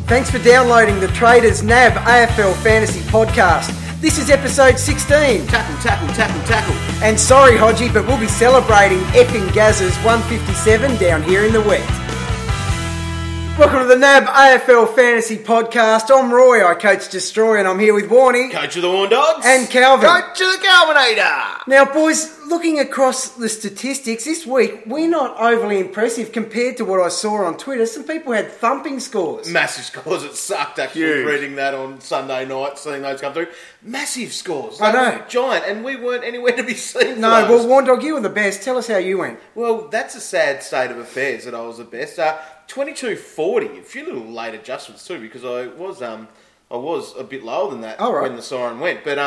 Thanks for downloading the Traders NAB AFL Fantasy Podcast. This is episode 16. Tackle. And sorry, Hodgie, but we'll be celebrating Epping Gazza's 157 down here in the wet. Welcome to the NAB AFL Fantasy Podcast. I'm Roy, I coach Destroy, and I'm here with Warnie. Coach of the Warn Dogs. And Calvin. Coach of the Calvinator. Now, boys, looking across the statistics this week, we're not overly impressive compared to what I saw on Twitter. Some people had thumping scores. Massive scores. It sucked actually reading that on Sunday night, seeing those come through. Massive scores. I know. Giant, and we weren't anywhere to be seen. No, well, Warn Dog, you were the best. Tell us how you went. Well, that's a sad state of affairs that I was the best. 22.40, a few little late adjustments too, because I was a bit lower than that when the siren went. But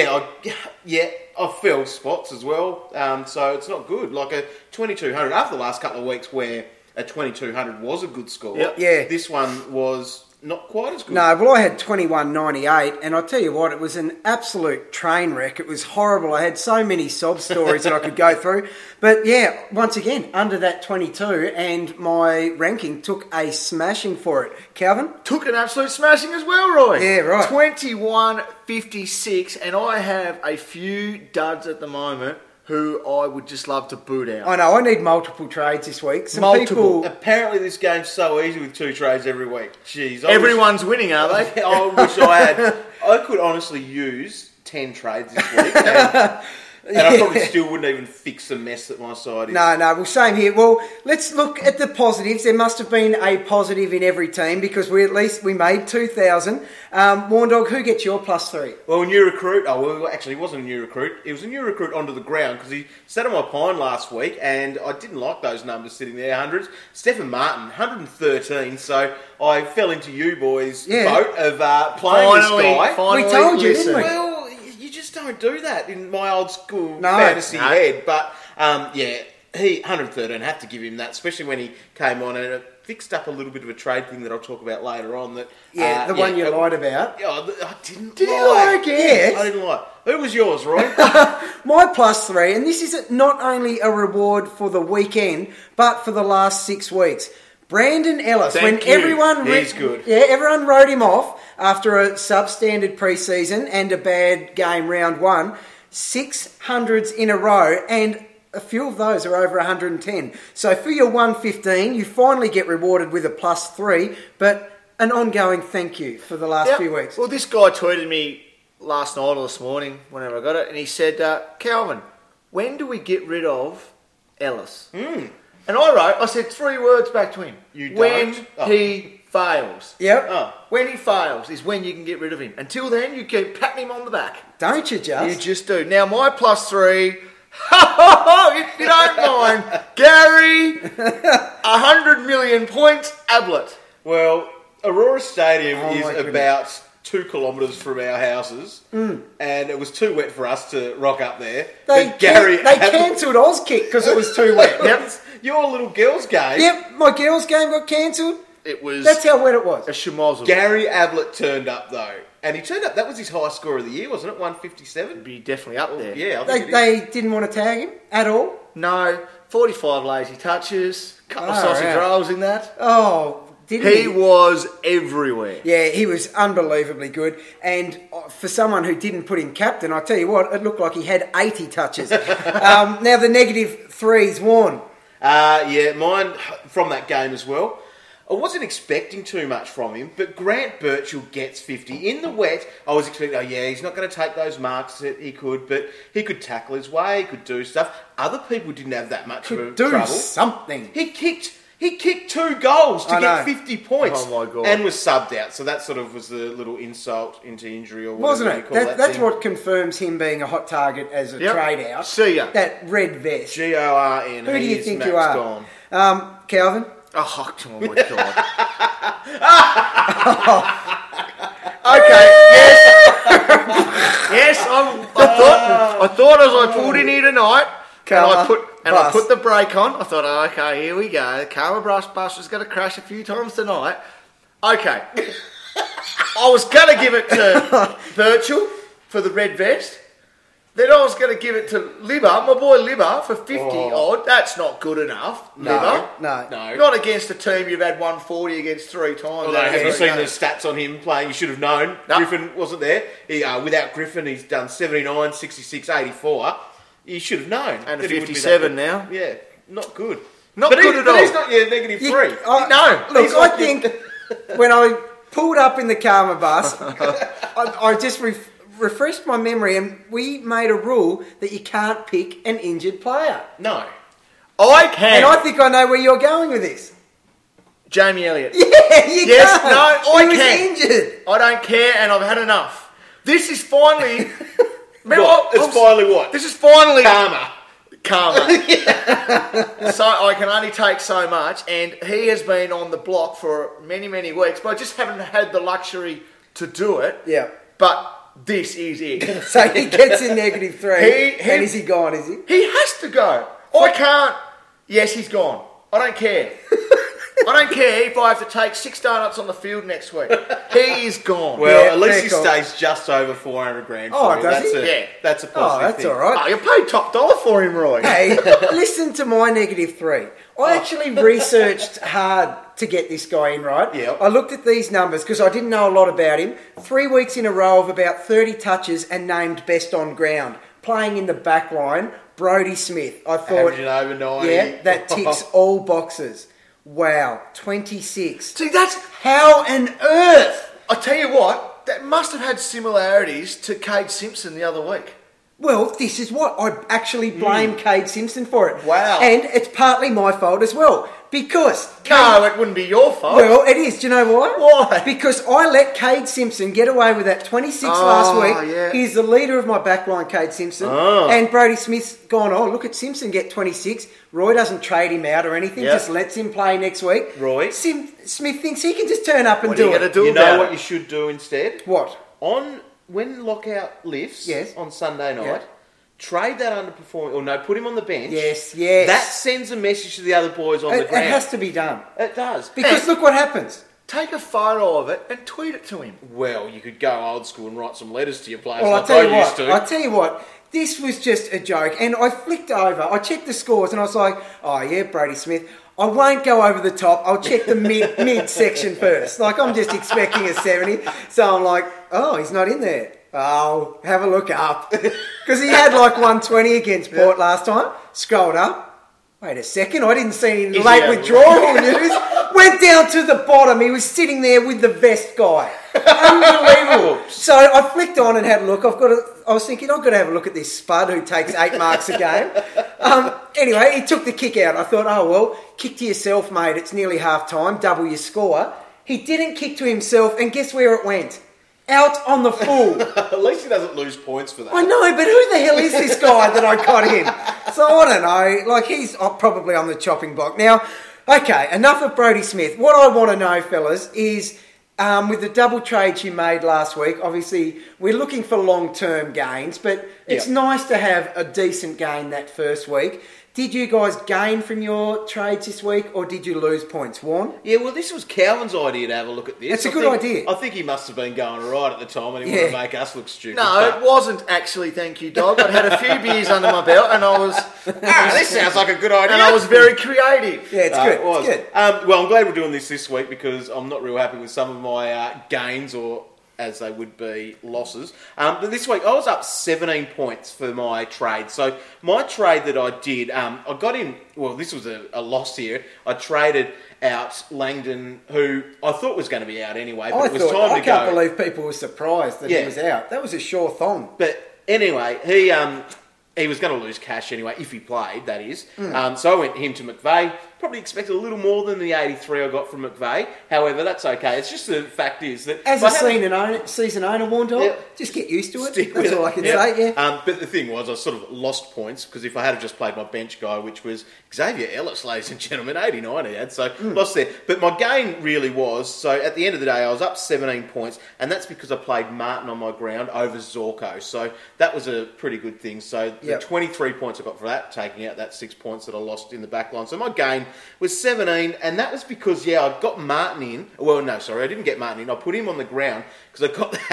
I fell spots as well, so it's not good. Like a 2200 after the last couple of weeks where a 2200 was a good score. Yep. Yeah. This one was not quite as good. No, well, I had 21.98, and I'll tell you what, it was an absolute train wreck. It was horrible. I had so many sob stories that I could go through. But yeah, once again, under that 22, and my ranking took a smashing for it. Calvin? Took an absolute smashing as well, Roy. Yeah, right. 21.56, and I have a few duds at the moment who I would just love to boot out. I know, I need multiple trades this week. Apparently this game's so easy with 2 trades every week. Jeez. Everyone's winning, are they? I wish I had. I could honestly use 10 trades this week. And I probably still wouldn't even fix the mess that my side is. No, well, same here. Well, let's look at the positives. There must have been a positive in every team because we made 2,000. Warn Dog, who gets your +3? Well, a new recruit. Actually, it wasn't a new recruit. It was a new recruit onto the ground because he sat on my pine last week and I didn't like those numbers sitting there, hundreds. Stephen Martin, 113. So I fell into you boys' boat of playing this guy. We told you, didn't we? Well, you just don't do that in my old school fantasy head. But, he 113, have to give him that, especially when he came on and it fixed up a little bit of a trade thing that I'll talk about later on. That one you lied about. Yeah, I didn't Did you lie again? I didn't lie. Who was yours, Roy? My +3, and this is not only a reward for the weekend, but for the last 6 weeks. Brandon Ellis, everyone wrote him off after a substandard preseason and a bad game round 1, 600s in a row, and a few of those are over 110. So for your 115, you finally get rewarded with a +3, but an ongoing thank you for the last few weeks. Well, this guy tweeted me last night or this morning, whenever I got it, and he said, Calvin, when do we get rid of Ellis? And I said 3 words back to him. When he fails. Yep. When he fails is when you can get rid of him. Until then, you keep patting him on the back. Don't you just? You just do. Now, my +3, if you don't mind, Gary, 100 million points, Ablett. Well, Aurora Stadium is about 2 kilometres from our houses, and it was too wet for us to rock up there. They cancelled Auskick because it was too wet. Yep. Your little girls' game. Yep, my girls' game got cancelled. That's how wet it was. A schmozzle. Gary Ablett turned up, though. And he turned up, that was his highest score of the year, wasn't it? 157? Be definitely up there. Yeah, I think they didn't want to tag him at all? No, 45 lazy touches, couple of sausage rolls in that. Oh, didn't he? He was everywhere. Yeah, he was unbelievably good. And for someone who didn't put him captain, I tell you what, it looked like he had 80 touches. Now the -3's Warn. Mine from that game as well. I wasn't expecting too much from him, but Grant Birchall gets 50. In the wet, I was expecting, he's not going to take those marks that he could, but he could tackle his way, he could do stuff. Other people didn't have that much of a trouble. Something. He kicked 2 goals to get 50 points. Oh, my God. And was subbed out. So that sort of was the little insult into injury or whatever Wasn't you it? call That's thing. what confirms him being a hot target as a trade out. See ya. That red vest. Gorn. Who do you think Max you are? Gone. Calvin? Oh my God. Okay, yes, I thought as I pulled in here tonight, I put the brake on. I thought, okay, here we go. The Karma Buster's going to crash a few times tonight. Okay, I was going to give it to Birchall for the red vest, Then I was going to give it to Libba, my boy Libba, for 50 odd. That's not good enough, Libba. No. Not against a team you've had 140 against 3 times. Although, have you seen the stats on him playing? You should have known. No. Griffin wasn't there. Without Griffin, he's done 79, 66, 84. You should have known. And a 57 now. Yeah, not good. Not good at all. But he's not negative 3. No. Look, I think when I pulled up in the Karma bus, I just refreshed my memory, and we made a rule that you can't pick an injured player. No. I can. And I think I know where you're going with this. Jamie Elliott. Yeah, yes, can't. No, I can. He was injured. I don't care, and I've had enough. This is finally... finally what? This is finally... Karma. So I can only take so much, and he has been on the block for many, many weeks, but I just haven't had the luxury to do it. Yeah. But this is it. So he gets in negative 3, and is he gone, is he? He has to go. I can't... Yes, he's gone. I don't care. I don't care if I have to take 6 donuts on the field next week. He is gone. Well, at least he stays just over 400 grand. Does he? Yeah. That's a positive that's thing. all right. Oh, you paid top dollar for him, Roy. Hey, listen to my negative 3. I actually researched hard to get this guy in, right? Yeah. I looked at these numbers because I didn't know a lot about him. 3 weeks in a row of about 30 touches and named best on ground. Playing in the back line, Brodie Smith. I thought... Averaging over 90. Yeah, that ticks all boxes. Wow, 26. See, that's... How on earth? I tell you what, that must have had similarities to Cade Simpson the other week. Well, this is what I actually blame Cade Simpson for it. Wow. And it's partly my fault as well. Because... No, it wouldn't be your fault. Well, it is. Do you know why? Why? Because I let Cade Simpson get away with that 26 last week. Yeah. He's the leader of my backline, Cade Simpson. And Brodie Smith's gone, look at Simpson get 26. Roy doesn't trade him out or anything, just lets him play next week. Roy? Smith thinks he can just turn up and do it. You know what you should do instead? What? When lockout lifts on Sunday night... Yeah. Trade that underperforming, put him on the bench. Yes. That sends a message to the other boys on the ground. It has to be done. It does. Because look what happens. Take a photo of it and tweet it to him. Well, you could go old school and write some letters to your players Well, like I used to. I'll tell you what, this was just a joke. And I flicked over, I checked the scores and I was like, Brodie Smith. I won't go over the top. I'll check the mid section first. Like, I'm just expecting a 70. So I'm like, he's not in there. Oh, have a look up. Because he had like 120 against Port last time. Scrolled up. Wait a second, I didn't see any late withdrawal news. Went down to the bottom. He was sitting there with the vest guy. Unbelievable. So I flicked on and had a look. I was thinking, I've got to have a look at this spud who takes 8 marks a game. Anyway, he took the kick out. I thought, kick to yourself, mate. It's nearly half time. Double your score. He didn't kick to himself, and guess where it went? Out on the full. At least he doesn't lose points for that. I know, but who the hell is this guy that I got in? So I don't know. Like, he's probably on the chopping block. Now, okay, enough of Brodie Smith. What I want to know, fellas, is with the double trades you made last week, obviously we're looking for long-term gains, but it's nice to have a decent gain that first week. Did you guys gain from your trades this week, or did you lose points, Warren? Yeah, well, this was Cowan's idea to have a look at this. It's a good idea. I think he must have been going right at the time, and he wanted to make us look stupid. No, it wasn't actually, thank you, Dog. I'd had a few beers under my belt, and I was... this sounds like a good idea. And I was very creative. Yeah, it's good. It was. It's good. Well, I'm glad we're doing this week, because I'm not real happy with some of my gains, or as they would be, losses. But this week, I was up 17 points for my trade. So my trade that I did, I got in... Well, this was a loss here. I traded out Langdon, who I thought was going to be out anyway, but it was time to go. I can't believe people were surprised that he was out. That was a sure thong. But anyway, he was going to lose cash anyway, if he played, that is. So I went him to McVeigh. Probably expected a little more than the 83 I got from McVeigh. However, that's okay. It's just the fact is that... As a season owner, Warren Dog, just get used to it. That's all I can say, But the thing was, I sort of lost points, because if I had just played my bench guy, which was Xavier Ellis, ladies and gentlemen, 89 he had, so lost there. But my gain really was, so at the end of the day, I was up 17 points, and that's because I played Martin on my ground over Zorko. So that was a pretty good thing. So the 23 points I got for that, taking out that 6 points that I lost in the back line. So my gain was 17, and that was because, I got Martin in. Well, no, sorry, I didn't get Martin in. I put him on the ground because I got that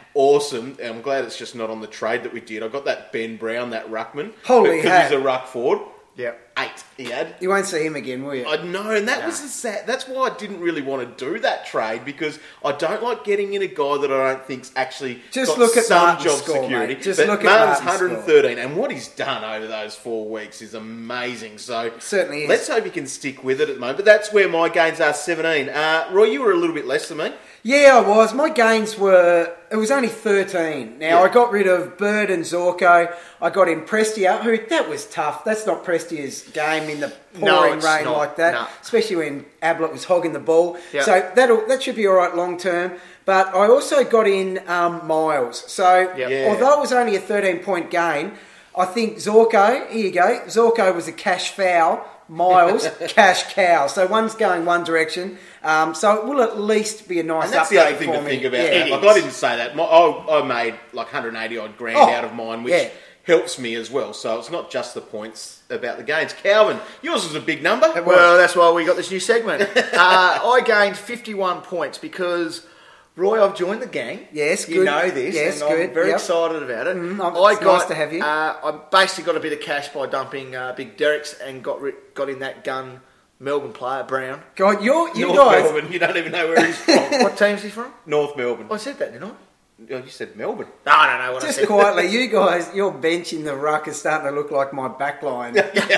awesome. And I'm glad it's just not on the trade that we did. I got that Ben Brown, that ruckman. Holy because he's a ruck forward. Yeah. 8 he had. You won't see him again, will you? I know, and that was the sad. That's why I didn't really want to do that trade, because I don't like getting in a guy that I don't think's actually just got look at some Martin's job score, security. Mate. Just but look Martin's at 113, and what he's done over those 4 weeks is amazing. So certainly is. Let's hope he can stick with it at the moment. But that's where my gains are 17. Roy, you were a little bit less than me. Yeah, I was. My gains were... It was only 13. Now, I got rid of Bird and Zorko. I got in Prestia, who... That was tough. That's not Prestia's game in the pouring rain not. like that. No. Especially when Ablett was hogging the ball. Yep. So that should be all right long term. But I also got in Miles. So although it was only a 13-point gain, I think Zorko... Here you go. Zorko was a cash foul. Miles, cash cow. So one's going one direction. So it will at least be a nice and that's update the other thing for to me. think about. Yeah, like I didn't say that. I made like 180 odd grand out of mine, which helps me as well. So it's not just the points about the gains. Calvin, yours was a big number. Well, that's why we got this new segment. I gained 51 points because... Roy, I've joined the gang. Yes, good. You know this, yes, and good. I'm very excited about it. It's nice to have you. I basically got a bit of cash by dumping Big Derek's and got in that gun Melbourne player, Brown. God, you North guys... Melbourne, you don't even know where he's from. What team's he from? North Melbourne. I said that, didn't I? Oh, you said Melbourne. No, I don't know what Just I said. quietly, you guys, your bench in the ruck is starting to look like my back line.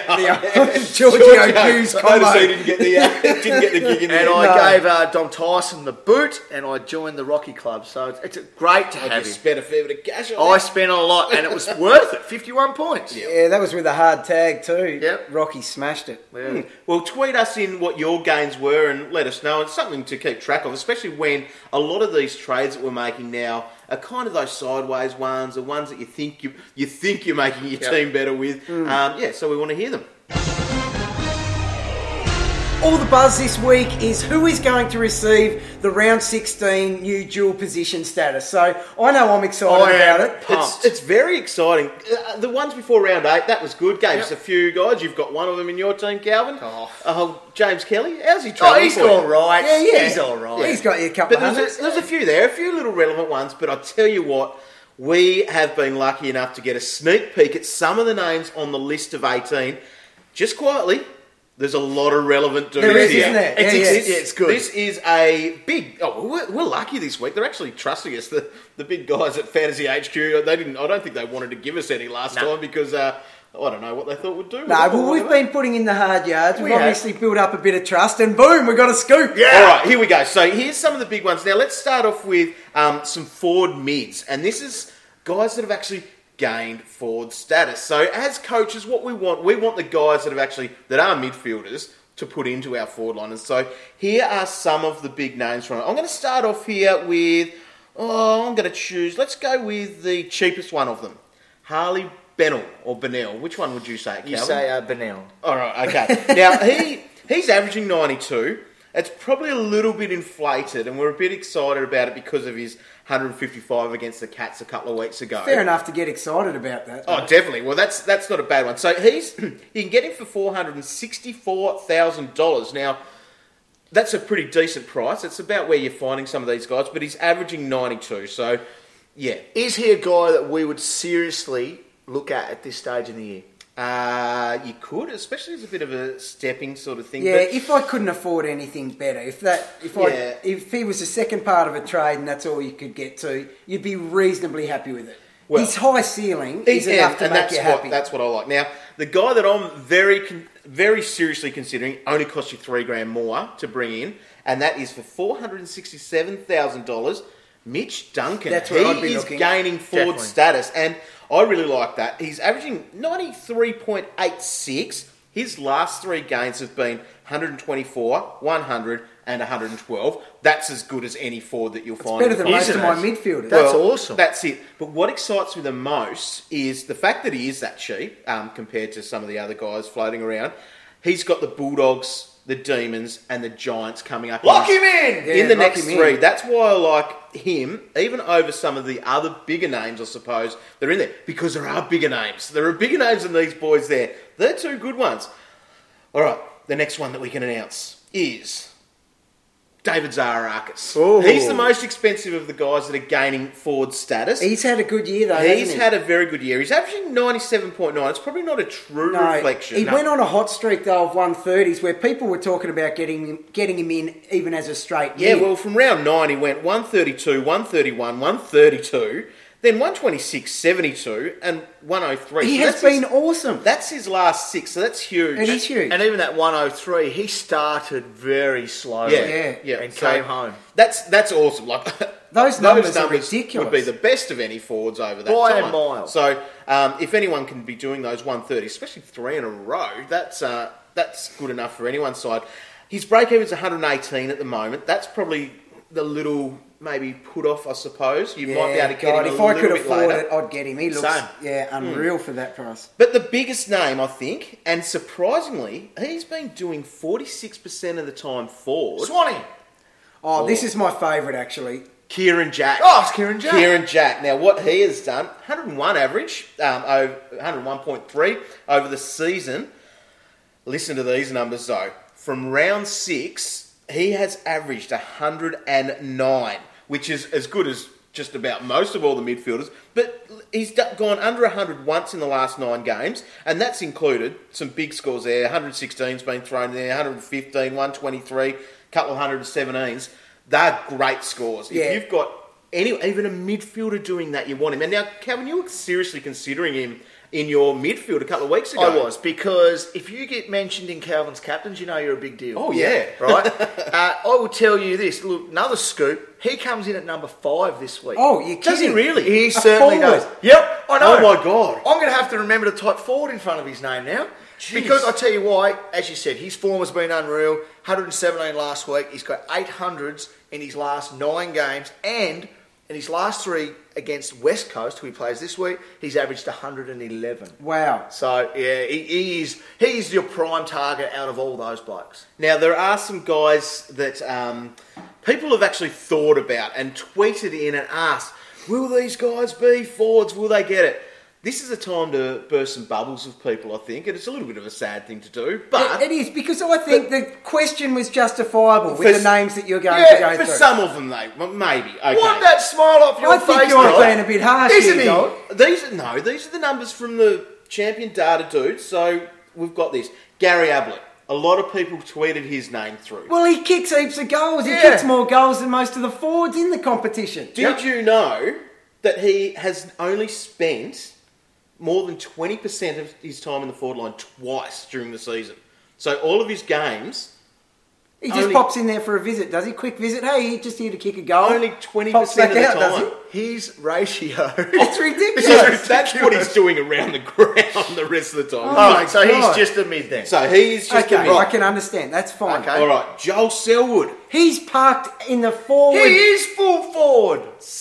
Giorgio Hughes combo. He didn't get the gig in there. And I gave Dom Tyson the boot, and I joined the Rocky Club. So it's great to have him. Spent a fair bit of cash on I spent a lot, and it was worth it. 51 points. Yeah, that was with a hard tag too. Yep. Rocky smashed it. Yeah. Well, tweet us in what your gains were and let us know. It's something to keep track of, especially when a lot of these trades that we're making now are kind of those sideways ones, the ones that you think you're making your team better with. So we want to hear them. All the buzz this week is who is going to receive the round 16 new dual position status. So I know I'm excited about it. It's very exciting. The ones before round 8, that was good. Gave us a few guys. You've got one of them in your team, Calvin. James Kelly. How's he travelling? He's all right. Yeah. He's all right. Yeah, he's got you a couple of hundreds. There's a few there, a few little relevant ones, but I tell you what, we have been lucky enough to get a sneak peek at some of the names on the list of 18. Just quietly, there's a lot of relevant dudes here. There is, here. isn't there? It's good. This is a big... we're lucky this week. They're actually trusting us. The big guys at Fantasy HQ, I don't think they wanted to give us any last time because... I don't know what they thought would do. We've been putting in the hard yards. We've obviously built up a bit of trust, and boom, we got a scoop. Yeah. All right, here we go. So here's some of the big ones. Now let's start off with some forward mids, and this is guys that have actually gained forward status. So as coaches, what we want the guys that are midfielders to put into our forward line. And so here are some of the big names from it. I'm going to start off here with. I'm going to choose. Let's go with the cheapest one of them, Harley Bennell or Bennell. Which one would you say, Calvin? You say Bennell. All right, okay. Now, he's averaging 92. It's probably a little bit inflated, and we're a bit excited about it because of his 155 against the Cats a couple of weeks ago. Fair enough to get excited about that. Oh, definitely. Well, that's not a bad one. So you can get him for $464,000. Now, that's a pretty decent price. It's about where you're finding some of these guys, but he's averaging 92. So, yeah. Is he a guy that we would seriously look at this stage in the year? You could, especially as a bit of a stepping sort of thing. Yeah, but if I couldn't afford anything better, if he was the second part of a trade and that's all you could get to, you'd be reasonably happy with it. Well, his high ceiling is enough to make you happy. That's what I like. Now, the guy that I'm very seriously considering only costs you $3,000 more to bring in, and that is for $467,000. Mitch Duncan. That's where I'd be He is looking. gaining forward status, and I really like that. He's averaging 93.86. His last 3 games have been 124, 100, and 112. That's as good as any forward that you'll find. Better than most of my midfielders. That's awesome. That's it. But what excites me the most is the fact that he is that cheap compared to some of the other guys floating around. He's got the Bulldogs, the Demons, and the Giants coming up. Lock him in! In the next 3. That's why I like him, even over some of the other bigger names, I suppose, that are in there. Because there are bigger names. There are bigger names than these boys there. They're 2 good ones. All right, the next one that we can announce is David Zaharakis. Ooh. He's the most expensive of the guys that are gaining forward status. He's had a good year, though, He's had a very good year. He's averaging 97.9. It's probably not a true reflection. He went on a hot streak, though, of 130s where people were talking about getting him in even as a straight year. Yeah, well, from round 9, he went 132, 131, 132... Then 126, 72, and 103. He has been awesome. That's his last 6, so that's huge. It is huge. And even that 103, he started very slowly. And came home. That's awesome. Like those numbers are ridiculous. Would be the best of any forwards over that time. By a mile. So if anyone can be doing those 130s, especially 3 in a row, that's good enough for anyone's side. His break-even's 118 at the moment. That's probably the little... maybe put off, I suppose. You might be able to get him a little bit later. If I could afford it, I'd get him. He looks unreal for that price. But the biggest name, I think, and surprisingly, he's been doing 46% of the time forward. Swanee! This is my favourite, actually. Kieran Jack. Oh, it's Kieran Jack. Kieran Jack. Now, what he has done, 101 average, 101.3 over the season. Listen to these numbers, though. From round 6, he has averaged 109. Which is as good as just about most of all the midfielders. But he's gone under 100 once in the last 9 games, and that's included some big scores there. 116's been thrown there, 115, 123, a couple of 117s. They're great scores. Yeah. If you've got even a midfielder doing that, you want him. And now, Calvin, you were seriously considering him in your midfield a couple of weeks ago. I was, because if you get mentioned in Calvin's captains, you know you're a big deal. Oh, yeah. Right? I will tell you this. Look, another scoop. He comes in at number 5 this week. Oh, you're kidding. Does he really? He certainly does. Yep, I know. Oh, my God. I'm going to have to remember to type forward in front of his name now. Jeez. Because I tell you why, as you said, his form has been unreal. 117 last week. He's got 800s in his last 9 games, and in his last 3 against West Coast, who he plays this week, he's averaged 111. Wow. So, yeah, he's your prime target out of all those blokes. Now, there are some guys that people have actually thought about and tweeted in and asked, will these guys be forwards? Will they get it? This is a time to burst some bubbles with people, I think, and it's a little bit of a sad thing to do. But it is, because I think the question was justifiable with the names that you're going to go through. For some of them, maybe. Okay. Wipe that smile off your face, I think you're being a bit harsh, isn't he? These are the numbers from the champion data dude. So we've got this. Gary Ablett. A lot of people tweeted his name through. Well, he kicks heaps of goals. He kicks more goals than most of the forwards in the competition. Did you know that he has only spent more than 20% of his time in the forward line twice during the season? So all of his games... He just pops in there for a visit, does he? Quick visit. Hey, he's just here to kick a goal. Only 20% of the time. His ratio... It's ridiculous. That's what he's doing around the ground the rest of the time. Oh, so he's just a mid then. So he's just a mid. I can understand. That's fine. Okay. All right, Joel Selwood. He's parked in the forward... He is full forward.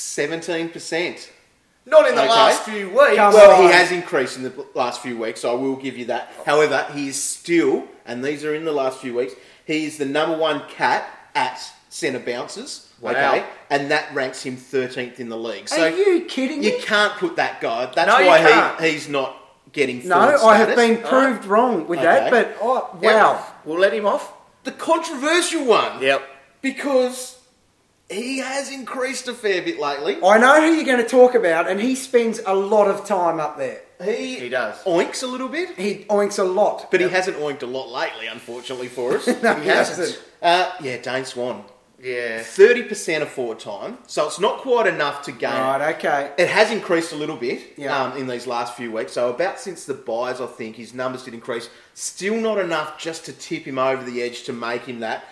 17%. Not in the last few weeks. He has increased in the last few weeks, so I will give you that. However, he is still, and these are in the last few weeks, he is the number 1 cat at centre bounces. Wow. Okay, and that ranks him 13th in the league. So are you kidding me? You can't put that guy. That's why he's not getting forward status. I have been proved wrong with that, but wow. Yep. We'll let him off. The controversial one. Yep. Because he has increased a fair bit lately. I know who you're going to talk about, and he spends a lot of time up there. He does. Oinks a little bit. He oinks a lot. But he hasn't oinked a lot lately, unfortunately, for us. No, he hasn't. Dane Swan. Yeah. 30% of forward time. So it's not quite enough to gain. Right, okay. It has increased a little bit in these last few weeks. So about since the buys, I think, his numbers did increase. Still not enough just to tip him over the edge to make him that.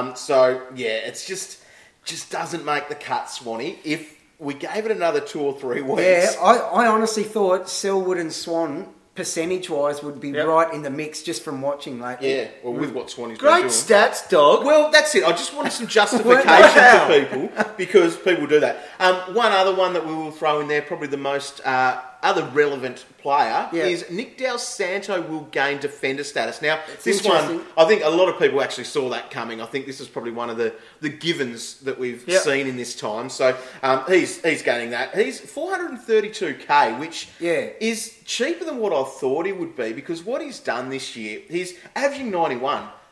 It's just doesn't make the cut, Swanee. If we gave it another 2 or 3 weeks... Yeah, I honestly thought Selwood and Swan, percentage-wise, would be right in the mix just from watching lately. Yeah, well, with what Swanee's been doing. Great stats, dog. Well, that's it. I just wanted some justification for people, because people do that. One other one that we will throw in there, probably the most... other relevant player is Nick Del Santo will gain defender status. Now, this one, I think a lot of people actually saw that coming. I think this is probably one of the givens that we've seen in this time. So he's gaining that. He's 432k, which is cheaper than what I thought he would be, because what he's done this year, he's averaging 91.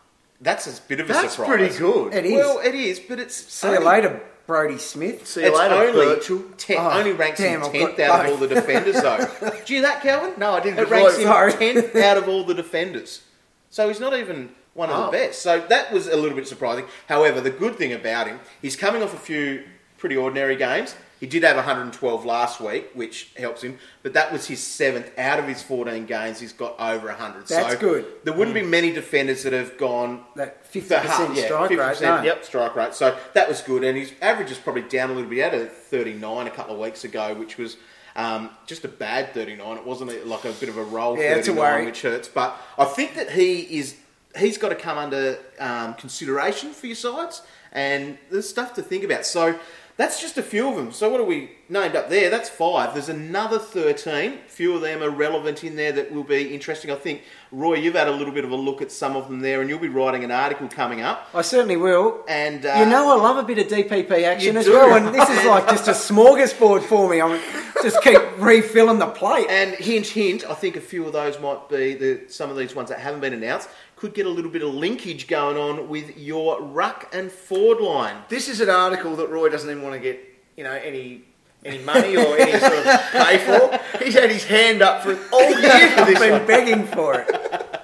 That's a bit of a surprise. That's pretty good. It is. Well, it is, but it's... See you later, Brodie Smith. See you later, Birchall. Only ranks him 10th out of all the defenders, though. Did you hear that, Calvin? No, I didn't. It ranks him 10th out of all the defenders. So he's not even one of the best. So that was a little bit surprising. However, the good thing about him, he's coming off a few pretty ordinary games. He did have 112 last week, which helps him. But that was his 7th out of his 14 games. He's got over 100. That's good. There wouldn't be many defenders that have gone... That 50% strike rate. No. Yep, strike rate. So that was good. And his average is probably down a little bit. He had a 39 a couple of weeks ago, which was just a bad 39. It wasn't like a bit of a roll 39, which hurts. But I think that he's got to come under consideration for your sides. And there's stuff to think about. So... that's just a few of them. So what are we named up there? That's 5. There's another 13. A few of them are relevant in there that will be interesting. I think, Roy, you've had a little bit of a look at some of them there, and you'll be writing an article coming up. I certainly will. And I love a bit of DPP action as well, and this is like just a smorgasbord for me. I'm just keep refilling the plate. And hint, hint, I think a few of those might be some of these ones that haven't been announced. Could get a little bit of linkage going on with your ruck and forward line. This is an article that Roy doesn't even want to get, any money or any sort of pay for. He's had his hand up for all year for this. I've been begging for it.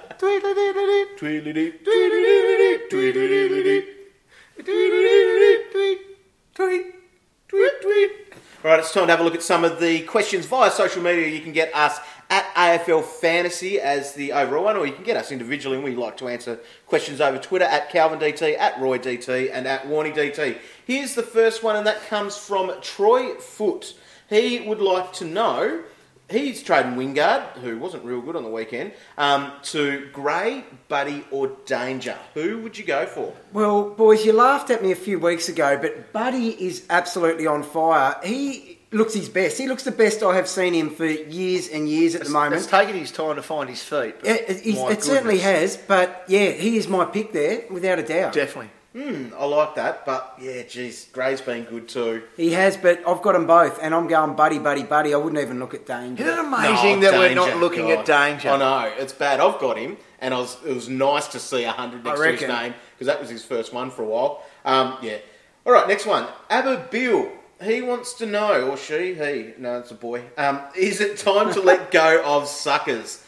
All right, it's time to have a look at some of the questions via social media. You can get us at AFL Fantasy as the overall one, or you can get us individually, and we like to answer questions over Twitter at CalvinDT, at RoyDT, and at WarneyDT. Here's the first one, and that comes from Troy Foote. He would like to know, he's trading Wingard, who wasn't real good on the weekend, to Gray, Buddy, or Danger. Who would you go for? Well, boys, you laughed at me a few weeks ago, but Buddy is absolutely on fire. He looks his best. He looks the best I have seen him for years and years at the moment. It's taken his time to find his feet. It certainly has, but yeah, he is my pick there, without a doubt. Definitely. I like that, but yeah, geez, Gray's been good too. He has, but I've got them both, and I'm going Buddy. I wouldn't even look at Danger. Isn't it amazing that we're not looking at Danger? I know, it's bad. I've got him, and it was nice to see 100 next to his name, because that was his first one for a while. Yeah. All right, next one. Abba Bill. He wants to know, or he, no, it's a boy. Is it time to let go of suckers?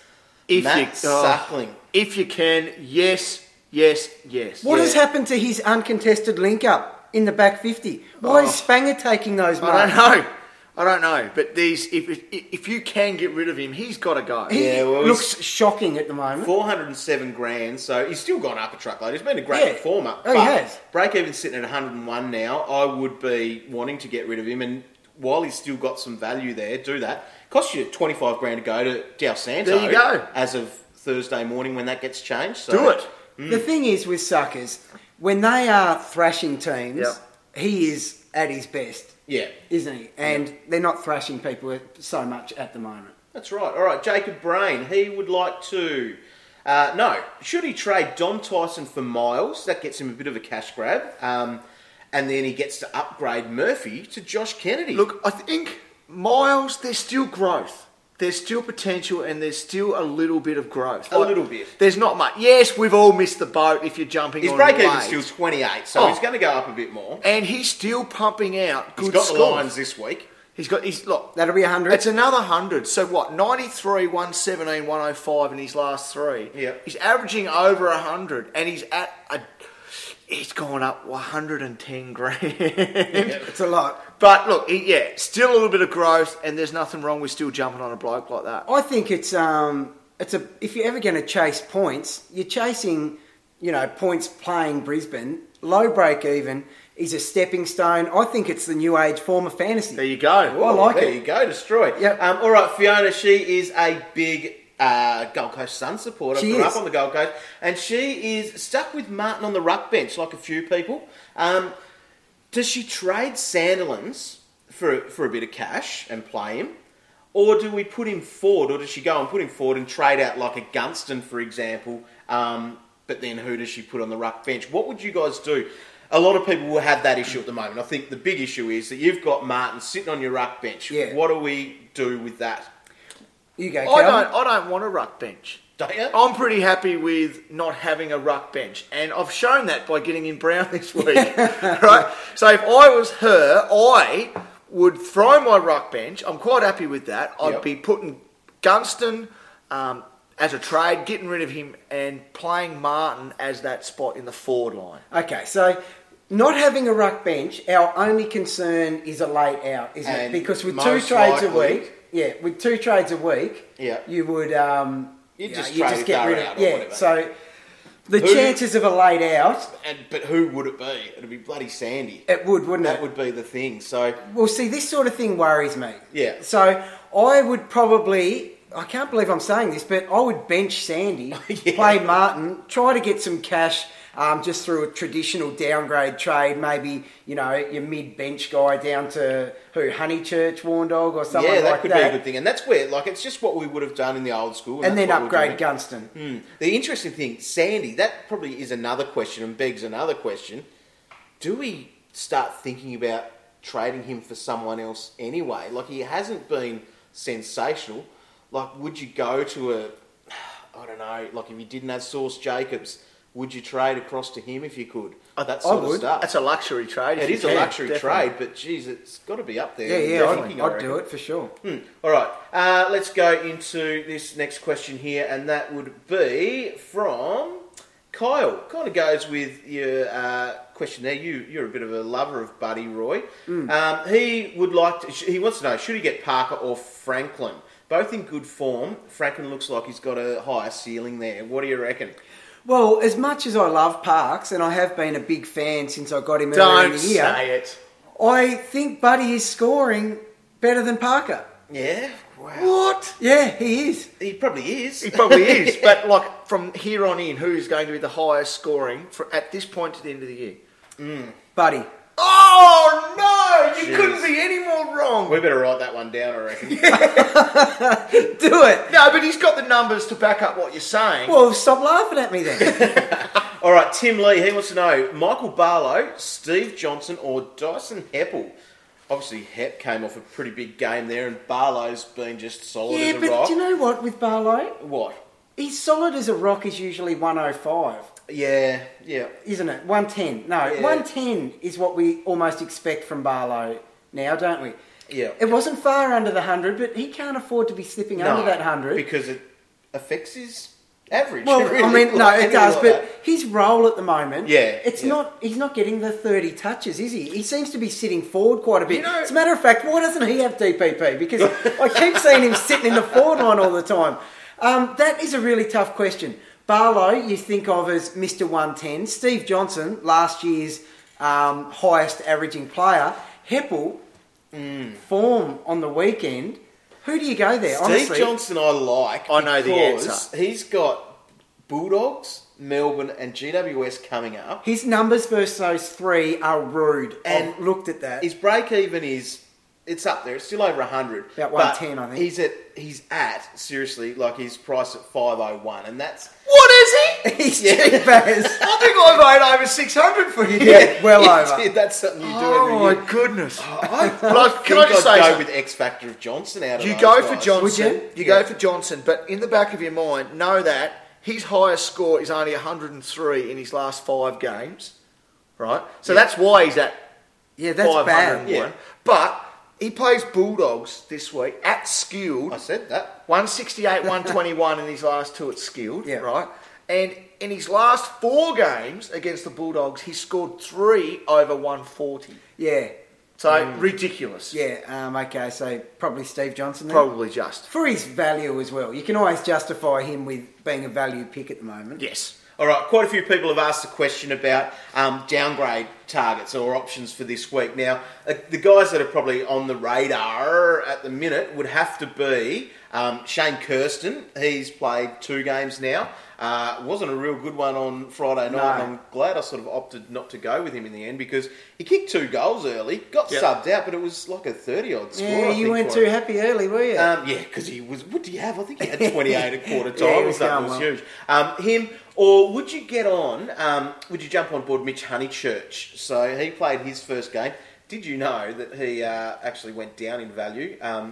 Suckling. If you can, yes. What has happened to his uncontested link-up in the back 50? Why is Spanger taking those marks? I don't know. But if you can get rid of him, he's got to go. He looks shocking at the moment. 407 grand, so he's still gone up a truckload. He's been a great performer. Oh, he has. Break-even's sitting at 101 now. I would be wanting to get rid of him, and while he's still got some value there, do that. Costs you 25 grand to go to Del Santo. There you go. As of Thursday morning when that gets changed. So, do it. The thing is with suckers, when they are thrashing teams, he is at his best. Yeah. Isn't he? And they're not thrashing people so much at the moment. That's right. All right, Jacob Brain, he would like to... should he trade Dom Tyson for Miles? That gets him a bit of a cash grab. And then he gets to upgrade Murphy to Josh Kennedy. Look, I think Miles, there's still growth. There's still potential, and there's still a little bit of growth. A little bit. There's not much. Yes, we've all missed the boat if you're jumping on his break-even's still 28, so he's going to go up a bit more. And he's still pumping out good scores. He's got the Lions this week. Look, that'll be 100. It's another 100. So what? 93, 117, 105 in his last 3. Yeah. He's averaging over 100, and he's at he's gone up 110 grand. It's a lot. But look, still a little bit of growth, and there's nothing wrong with still jumping on a bloke like that. I think it's if you're ever going to chase points, you're chasing, points playing Brisbane, low break even. He's a stepping stone. I think it's the new age form of fantasy. There you go. Ooh, I like it. There you go, destroy. Yep. All right, Fiona, she is a big Gold Coast Sun supporter. She Grew is. up on the Gold Coast, and she is stuck with Martin on the ruck bench, like a few people. Does she trade Sandilands for a bit of cash and play him? Or do we put him forward, or does she go and put him forward and trade out like a Gunston, for example, but then who does she put on the ruck bench? What would you guys do? A lot of people will have that issue at the moment. I think the big issue is that you've got Martin sitting on your ruck bench. Yeah. What do we do with that? You go, Calvin. I don't want a ruck bench. don't you? I'm pretty happy with not having a ruck bench, and I've shown that by getting in Brown this week. Right? So if I was her, I would throw my ruck bench. I'm quite happy with that. I'd be putting Gunston as a trade, getting rid of him, and playing Martin as that spot in the forward line. Okay, so not having a ruck bench, our only concern is a late out, isn't it? Because with 2 trades a week, with 2 trades a week, you would you just get rid of whatever. So the chances of a late out, but who would it be? It'd be bloody Sandy. It would, wouldn't it? That would be the thing. So well, see, this sort of thing worries me. Yeah. So I would probably. I can't believe I'm saying this, but I would bench Sandy, play Martin, try to get some cash just through a traditional downgrade trade, maybe, your mid-bench guy down to Honeychurch, Warndog or something like that. Yeah, that could be a good thing. And that's where, it's just what we would have done in the old school. And then upgrade Gunston. The interesting thing, Sandy, that probably is another question and begs another question. Do we start thinking about trading him for someone else anyway? He hasn't been sensational. Would you go to I don't know, if you didn't have Sauce Jacobs, would you trade across to him if you could? That sort of stuff. That's a luxury trade. It is a luxury trade, but geez, it's got to be up there. Yeah, I'd do it for sure. All right, let's go into this next question here, and that would be from Kyle. Kind of goes with your question there. You're a bit of a lover of Buddy Roy. He wants to know, should he get Parker or Franklin? Both in good form. Franklin looks like he's got a higher ceiling there. What do you reckon? Well, as much as I love Parks, and I have been a big fan since I got him earlier in the year, don't say it. I think Buddy is scoring better than Parker. Yeah? Wow. What? Yeah, he is. He probably is. He probably is. But, from here on in, who's going to be the highest scoring at this point to the end of the year? Buddy. Oh, no! You couldn't be any more wrong. We better write that one down, I reckon. Do it. No, but he's got the numbers to back up what you're saying. Well, stop laughing at me then. All right, Tim Lee, he wants to know, Michael Barlow, Steve Johnson or Dyson Heppel? Obviously, Hepp came off a pretty big game there, and Barlow's been just solid as a rock. Yeah, but do you know what with Barlow? What? He's solid as a rock is usually 105. Yeah. Isn't it? 110. No, 110 is what we almost expect from Barlow now, don't we? Yeah. It wasn't far under the 100, but he can't afford to be slipping under that 100. Because it affects his average. Well, really, it does, but his role at the moment, he's not getting the 30 touches, is he? He seems to be sitting forward quite a bit. As a matter of fact, why doesn't he have DPP? Because I keep seeing him sitting in the forward line all the time. That is a really tough question. Barlow, you think of as Mr. 110. Steve Johnson, last year's highest averaging player. Heppel, form on the weekend. Who do you go there, honestly? Steve Johnson I like. I know the answer. He's got Bulldogs, Melbourne and GWS coming up. His numbers versus those three are rude. And I've looked at that. His break-even it's up there. It's still over 100. About 110, I think. He's at, seriously, he's priced at 501, and that's... What is he? He's cheap as... I think I made over 600 for you. Yeah, well over. That's something you do every year. Oh, my goodness. Can I just say go with X Factor of Johnson out of You go for guys. Johnson. You go for Johnson, but in the back of your mind, know that his highest score is only 103 in his last 5 games, right? So that's why he's at that's bad. Yeah. But... he plays Bulldogs this week at Skilled. I said that. 168, 121 in his last 2 at Skilled, right? And in his last 4 games against the Bulldogs, he scored 3 over 140. Yeah. So, ridiculous. Yeah, okay, so probably Steve Johnson then? Probably just. For his value as well. You can always justify him with being a value pick at the moment. Yes. All right, quite a few people have asked a question about downgrade targets or options for this week. Now, the guys that are probably on the radar at the minute would have to be Shane Kirsten. He's played 2 games now. Wasn't a real good one on Friday night. No. I'm glad I sort of opted not to go with him in the end because he kicked 2 goals early, got subbed out, but it was like a 30-odd score. Yeah, you weren't too happy early, were you? Yeah, because he was... What do you have? I think he had 28 at quarter time. That was huge. Him... Or would you get on, would you jump on board Mitch Honeychurch? So he played his first game. Did you know that he actually went down in value?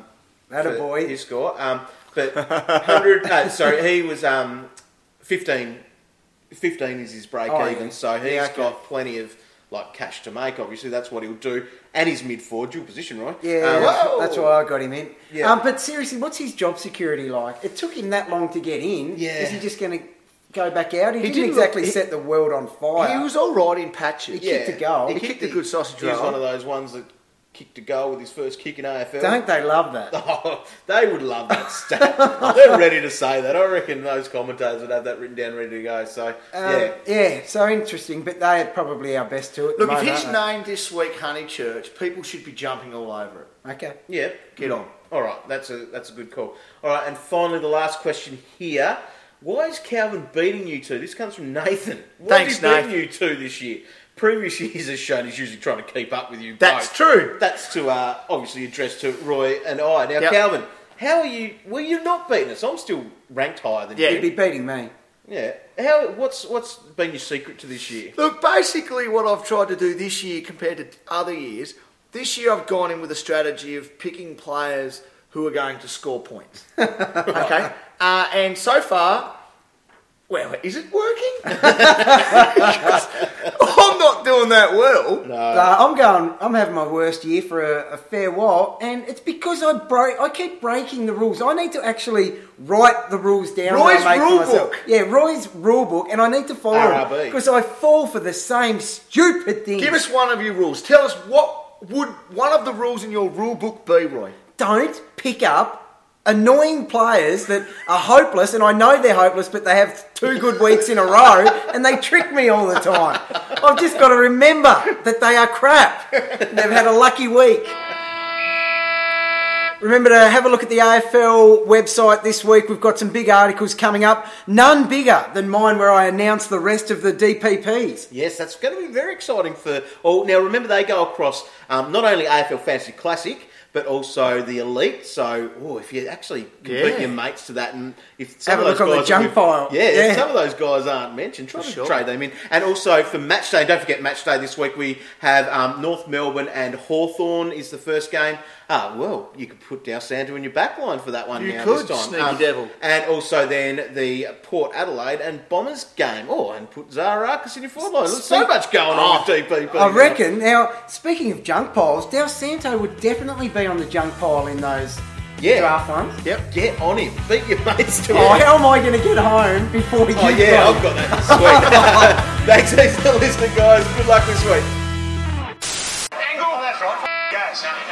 That a boy. His score. But 100. He was 15. 15 is his break even, so he's got plenty of cash to make. Obviously, that's what he'll do. And he's mid forward, dual position, right? Yeah, that's why I got him in. Yeah. But seriously, what's his job security like? It took him that long to get in. Yeah. Is he just going to go back out? He didn't exactly set the world on fire. He was all right in patches. He kicked a goal. He kicked a good sausage roll. He was one of those ones that kicked a goal with his first kick in AFL. Don't they love that? Oh, they would love that stat. They're ready to say that. I reckon those commentators would have that written down, ready to go. So, yeah, so interesting. But they are probably our best to it. Look, if he's named this week Honeychurch, people should be jumping all over it. Okay. Yeah. Get on. All right, that's a good call. All right, and finally the last question here. Why is Calvin beating you two? This comes from Nathan. Why is he beating you two this year? Previous years has shown he's usually trying to keep up with you. That's true. That's to obviously address to Roy and I. Now, Calvin, how are you? Well, you're not beating us. I'm still ranked higher than you. You'd be beating me. Yeah. What's been your secret to this year? Look, basically what I've tried to do this year compared to other years, this year I've gone in with a strategy of picking players who are going to score points. Okay? And so far, well, is it working? I'm not doing that well. No. I'm having my worst year for a fair while, and it's because I keep breaking the rules. I need to actually write the rules down. Roy's rule book. Yeah, Roy's rule book, and I need to follow it because I fall for the same stupid thing. Give us one of your rules. Tell us what would one of the rules in your rule book be, Roy? Don't pick up annoying players that are hopeless, and I know they're hopeless, but they have 2 good weeks in a row, and they trick me all the time. I've just got to remember that they are crap. They've had a lucky week. Remember to have a look at the AFL website this week. We've got some big articles coming up. None bigger than mine where I announce the rest of the DPPs. Yes, that's going to be very exciting for... now, remember, they go across not only AFL Fantasy Classic, but also the elite. So, if you actually can beat your mates to that, and if some have of a those look guys on the junk pile, if some of those guys aren't mentioned, try to trade them in. And also for match day, don't forget match day this week. We have North Melbourne and Hawthorn is the first game. Well, you could put Dow Santa in your back line for that one you now could, this time. Sneaky devil. And also then the Port Adelaide and Bombers game. And put Zara Arcus in your forward line. There's so much going on with DPP. I reckon. Now, speaking of junk piles, Dow Santo would definitely be on the junk pile in those draft ones. Yep, get on him. Beat your mates to it. How am I going to get home before you I've got that. Sweet. Thanks for listening, guys. Good luck this week. Angle. Oh, that's right. Gas.